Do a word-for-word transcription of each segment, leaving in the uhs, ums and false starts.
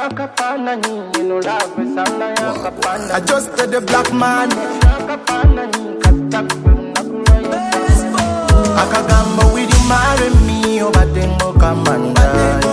I just did the black man. Akagamba will you marry me over dengo kamanda.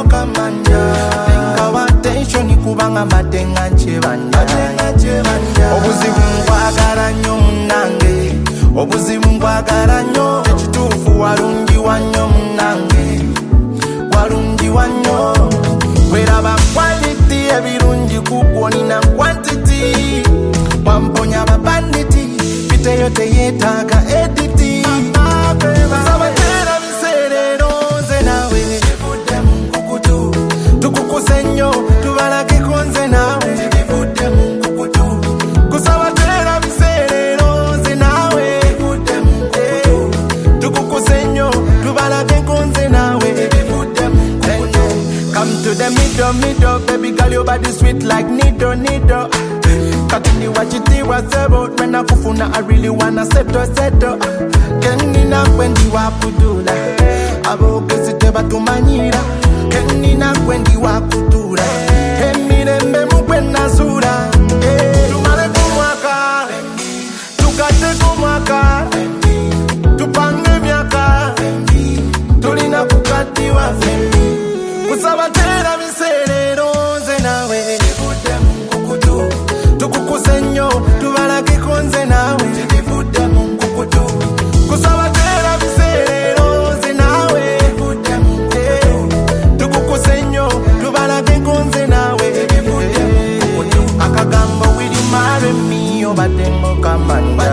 Denga attention ikubanga matenga chebanda. Obuzibu mbwagala nnyo munange. Obuzibu mbwagala nnyo. Ekituufu walungi wannyo munange. Walungi wannyo. Weraba quality ebirungi kukwo nina quantity. Wamponya babanditi. Bite yote yetaaga editi. Sabatera biserero nze nawe. Tubudde mu nkukutu. Tukukuse nnyo tubalage konze nawe. Tubudde mu nkukutu. Kusabatera biserero nze nawe. Tubudde mu nkukutu. Tukukuse nnyo tubalage konze nawe. Tubudde mu nkukutu. Come to the middle, middle, baby girl, your body sweet like needle, needle. Katini wachiti wa sebo, when I kufuna, I really wanna settle, settle. Kenina kwendi wa kudula, abo kesite batu manira. Kenina kwendi wa kudula, emire mbemu kwena sura. Tumare kumwaka, tukate kumwaka, tupange miaka, tulina kukati wa fendi. Kusabatera miserero nze nawe. Tubudde mu nkukutu. Tukukuse nnyo tubalage konze nawe. Tubudde mu nkukutu. Kusabatera miserero nze nawe. Tubudde mu nkukutu. Tukukuse nnyo tubalage konze nawe. Tubudde mu nkukutu. Akagamba will you marry me obadde ngokamanda.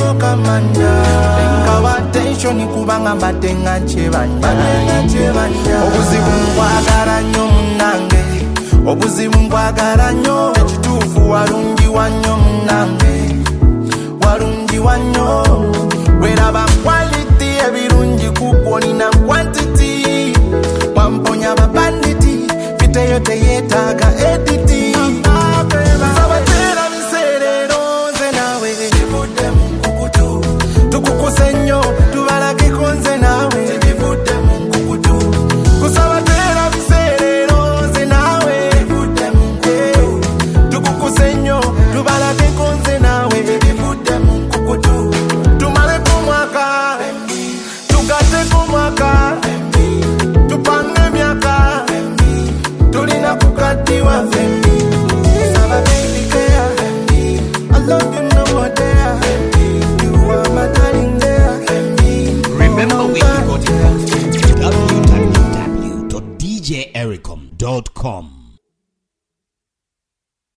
Denga attention ikubanga mbatenga nchebanja. Obuzibu mbwagala nnyo munange. Obuzibu mbwagala nnyo. Ekituufu walungi wannyo munange. Walungi wannyo. Weraba quality ebirungi kukwo nina quantity. Wamponya babanditi. Bite yote yetaaga editi.